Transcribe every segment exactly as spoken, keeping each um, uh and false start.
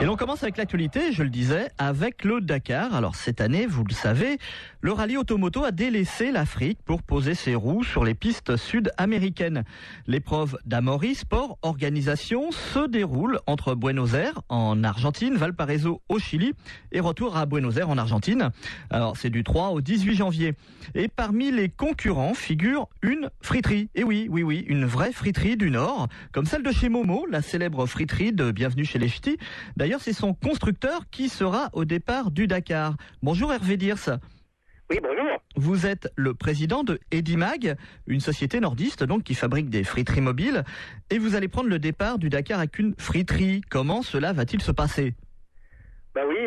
Et l'on commence avec l'actualité, je le disais, avec le Dakar. Alors cette année, vous le savez, le rallye automoto a délaissé l'Afrique pour poser ses roues sur les pistes sud-américaines. L'épreuve d'Amaury Sport Organisation se déroule entre Buenos Aires en Argentine, Valparaiso au Chili et retour à Buenos Aires en Argentine. Alors c'est du trois au dix-huit janvier. Et parmi les concurrents figure une friterie. Et oui, oui, oui, une vraie friterie du Nord, comme celle de chez Momo, la célèbre friterie de Bienvenue chez les Ch'tis. D'ailleurs, c'est son constructeur qui sera au départ du Dakar. Bonjour Hervé Diers. Oui, bonjour. Vous êtes le président de Edimag, une société nordiste donc qui fabrique des friteries mobiles. Et vous allez prendre le départ du Dakar avec une friterie. Comment cela va-t-il se passer ? Bah oui,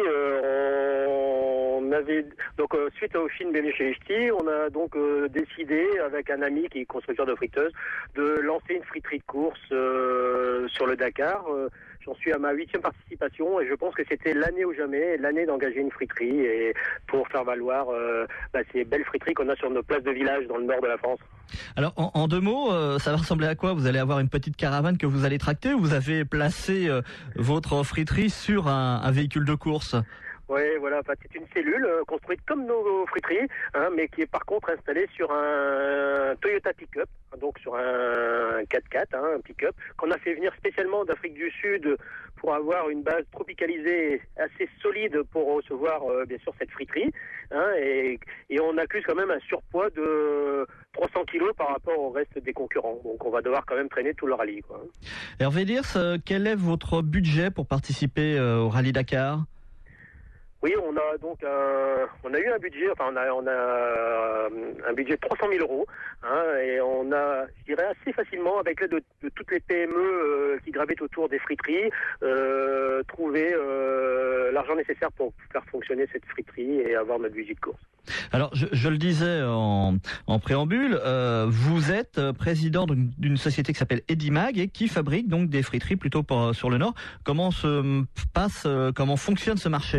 euh, on avait donc euh, suite au film Bienvenue chez les Ch'tis, on a donc euh, décidé avec un ami qui est constructeur de friteuses de lancer une friterie de course euh, sur le Dakar. Euh, J'en suis à ma huitième participation et je pense que c'était l'année ou jamais, l'année d'engager une friterie et pour faire valoir euh, bah, ces belles friteries qu'on a sur nos places de village dans le nord de la France. Alors en, en deux mots, euh, ça va ressembler à quoi ? Vous allez avoir une petite caravane que vous allez tracter ou vous avez placé euh, votre friterie sur un, un véhicule de course ? Oui, voilà, enfin, c'est une cellule euh, construite comme nos friteries, hein, mais qui est par contre installée sur un Toyota pick-up, donc sur un quatre-quatre, hein, un pick-up, qu'on a fait venir spécialement d'Afrique du Sud pour avoir une base tropicalisée assez solide pour recevoir euh, bien sûr cette friterie, hein, et, et on accuse quand même un surpoids de trois cents kilos par rapport au reste des concurrents, donc on va devoir quand même traîner tout le rallye, quoi. Hervé Diers, euh, quel est votre budget pour participer euh, au rallye Dakar ? Oui, on a donc un, on a eu un budget, enfin on a, on a un budget de trois cent mille euros, hein, et on a, je dirais assez facilement, avec l'aide de, de toutes les P M E euh, qui gravitent autour des friteries, euh, trouvé euh, l'argent nécessaire pour faire fonctionner cette friterie et avoir notre budget de course. Alors, je, je le disais en, en préambule, euh, vous êtes président d'une, d'une société qui s'appelle Edimag et qui fabrique donc des friteries plutôt pour, sur le Nord. Comment se passe, comment fonctionne ce marché ?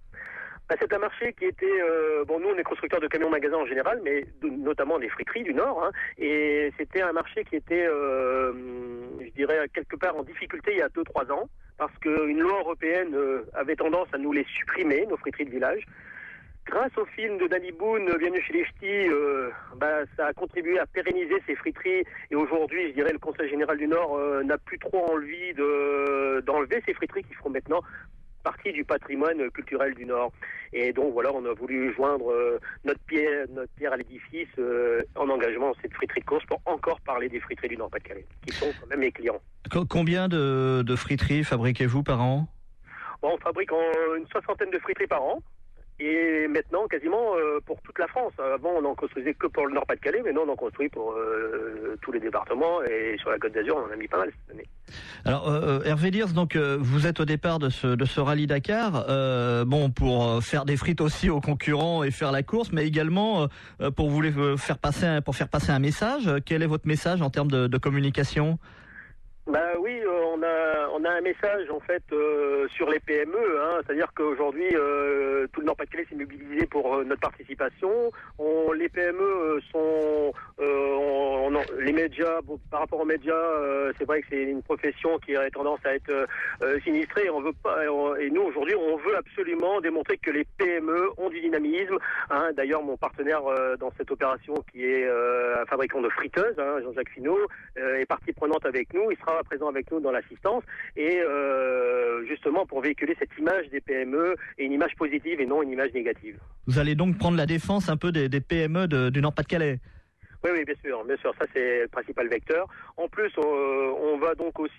Ben, c'est un marché qui était, euh, bon, nous on est constructeurs de camions magasins en général, mais de, notamment des friteries du Nord, hein, et c'était un marché qui était, euh, je dirais, quelque part en difficulté il y a deux trois ans, parce qu'une loi européenne euh, avait tendance à nous les supprimer, nos friteries de village. Grâce au film de Danny Boone, Bienvenue chez les Ch'tis, euh, bah, ça a contribué à pérenniser ces friteries. Et aujourd'hui, je dirais, le Conseil général du Nord euh, n'a plus trop envie de, d'enlever ces friteries qui feront maintenant partie du patrimoine culturel du Nord. Et donc voilà, on a voulu joindre euh, notre pierre, notre pierre à l'édifice euh, en engagement cette friterie de course pour encore parler des friteries du Nord-Pas-de-Calais, qui sont quand même mes clients. Combien de, de friteries fabriquez-vous par an ? Bon, on fabrique en, une soixantaine de friteries par an. Et maintenant, quasiment euh, pour toute la France. Avant, on n'en construisait que pour le Nord-Pas-de-Calais, mais maintenant, on en construit pour euh, tous les départements. Et sur la Côte d'Azur, on en a mis pas mal cette année. Alors, euh, Hervé Diers, donc euh, vous êtes au départ de ce de ce rallye Dakar, euh, bon pour faire des frites aussi aux concurrents et faire la course, mais également euh, pour vous les faire passer un, pour faire passer un message. Quel est votre message en termes de, de communication ? Bah oui, euh, on a on a un message en fait euh, sur les P M E, hein, c'est-à-dire qu'aujourd'hui euh, tout le Nord-Pas-de-Calais s'est mobilisé pour euh, notre participation. On, les P M E sont euh, on, on, les médias, bon, par rapport aux médias, euh, c'est vrai que c'est une profession qui a tendance à être euh, sinistrée. On veut pas, et, on, et nous aujourd'hui, on veut absolument démontrer que les P M E ont du dynamisme. Hein. D'ailleurs, mon partenaire euh, dans cette opération, qui est euh, un fabricant de friteuses, hein, Jean-Jacques Finot, euh, est partie prenante avec nous. Il sera présent avec nous dans l'assistance et euh, justement pour véhiculer cette image des P M E et une image positive et non une image négative. Vous allez donc prendre la défense un peu des, des P M E de, du Nord-Pas-de-Calais. Oui, oui, bien sûr, bien sûr, ça c'est le principal vecteur. En plus, on, on va donc aussi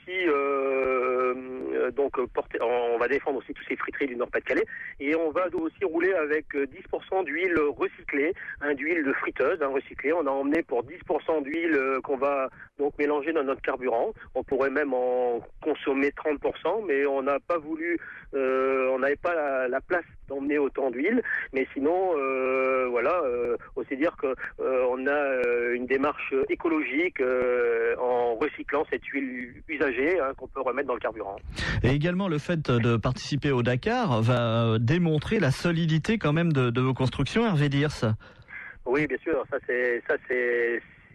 euh, donc porter, on va défendre aussi tous ces friteries du Nord-Pas-de-Calais et on va aussi rouler avec dix pour cent d'huile recyclée, hein, d'huile de friteuse, hein, recyclée. On a emmené pour dix pour cent d'huile euh, qu'on va donc mélanger dans notre carburant. On pourrait même en consommer trente pour cent, mais on n'a pas voulu, euh, on n'avait pas la, la place d'emmener autant d'huile. Mais sinon, euh, voilà, euh, aussi dire que euh, on a euh, une démarche écologique euh, en recyclant cette huile usagée, hein, qu'on peut remettre dans le carburant. Et également, le fait de participer au Dakar va démontrer la solidité quand même de, de vos constructions, Hervé Diers. Oui, bien sûr, ça c'est ça c'est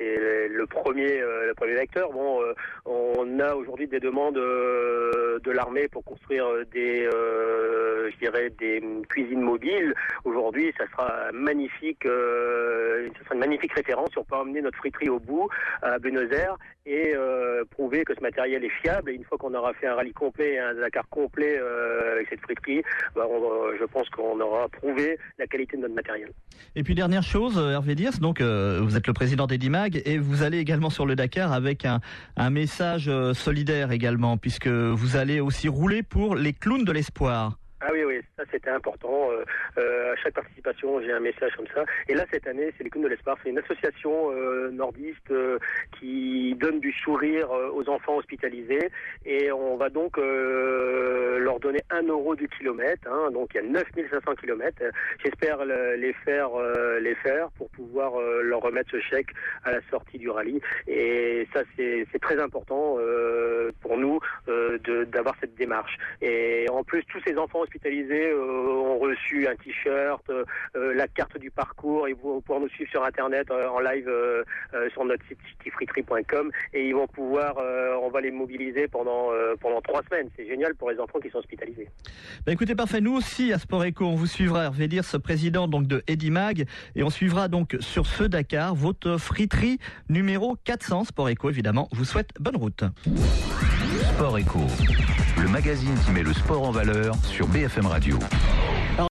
c'est le premier, euh, le premier vecteur. Bon, euh, on a aujourd'hui des demandes euh, de l'armée pour construire des, euh, je dirais, des cuisines mobiles. Aujourd'hui, ça sera magnifique, euh, ça sera une magnifique référence si on peut emmener notre friterie au bout à Buenos Aires et euh, prouver que ce matériel est fiable. Et une fois qu'on aura fait un rallye complet, un Dakar complet euh, avec cette friterie, bah, on, je pense qu'on aura prouvé la qualité de notre matériel. Et puis dernière chose, Hervé Diers, donc euh, vous êtes le président d'Edimag et vous allez également sur le Dakar avec un, un message euh, solidaire également, puisque vous allez aussi rouler pour les clowns de l'espoir. Ah oui, oui, ça c'était important. Euh, euh, à chaque participation, j'ai un message comme ça. Et là, cette année, c'est les Clowns de l'Espoir. C'est une association euh, nordiste euh, qui donne du sourire euh, aux enfants hospitalisés. Et on va donc euh, leur donner un euro du kilomètre. Hein, donc il y a neuf mille cinq cents kilomètres. J'espère le, les faire euh, les faire pour pouvoir euh, leur remettre ce chèque à la sortie du rallye. Et ça, c'est, c'est très important euh, pour nous euh, de, d'avoir cette démarche. Et en plus, tous ces enfants hospitalisés euh, ont reçu un t-shirt, euh, la carte du parcours. Ils vont pouvoir nous suivre sur internet euh, en live euh, euh, sur notre site cityfriterie point com et ils vont pouvoir, euh, on va les mobiliser pendant euh, pendant trois semaines. C'est génial pour les enfants qui sont hospitalisés. Bah écoutez, parfait. Nous aussi à Sport Eco, on vous suivra, Hervé Diers, président donc de Edimag, et on suivra donc sur ce Dakar votre friterie numéro quatre cents. Sport Eco évidemment vous souhaite bonne route. Sport Eco, le magazine qui met le sport en valeur sur B F M Radio.